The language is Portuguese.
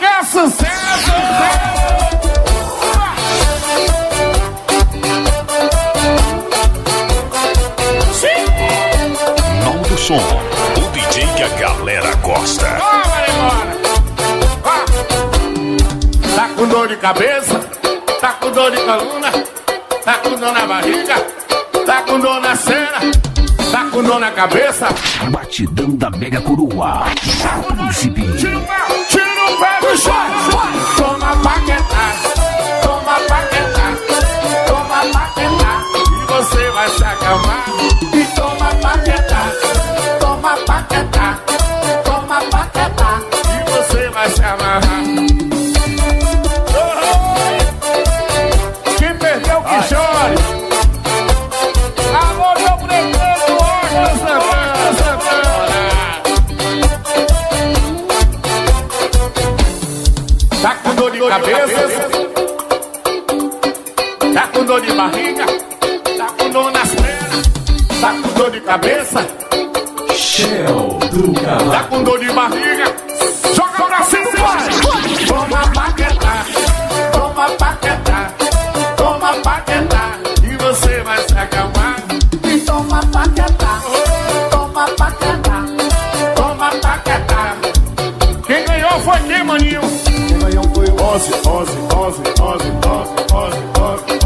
que é sucesso! Naldo Som, o DJ que a galera gosta. Bora! Tá com dor de cabeça? Tá com dor de coluna? Tá com dor na barriga? Tá com dor na cena? Tá com dor na cabeça? Batidão da Mega Coroa. Príncipe. Tira o pé do chão. Toma paquetá. Toma paquetá. Toma paquetá. E você vai se acalmar. E toma paquetá. Toma paquetá. Toma paquetá. E você vai se amarrar. Quem perdeu que chore. Alô, meu prefeito, Oscar Santana. Tá com dor de cabeça? Tá com dor de barriga? Tá com dor nas pernas? Tá com dor de cabeça? Shell do Cavalo. Tá com dor de barriga? Joga pra cima, vai! Toma paquetá, toma paquetá, toma paquetá, e você vai se acalmar. E toma paquetá, toma paquetá, toma paquetá. Quem ganhou foi quem, maninho? Quem ganhou foi o Ozzy.